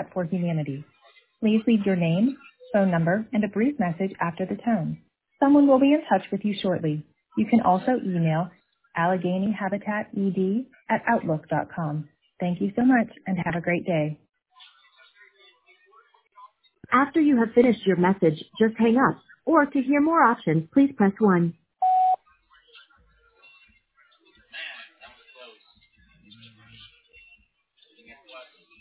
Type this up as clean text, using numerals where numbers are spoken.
Habitat for Humanity. Please leave your name, phone number, and a brief message after the tone. Someone will be in touch with you shortly. You can also email AlleghenyHabitatED@outlook.com. Thank you so much and have a great day. After you have finished your message, just hang up. Or to hear more options, please press 1. Man, that was close.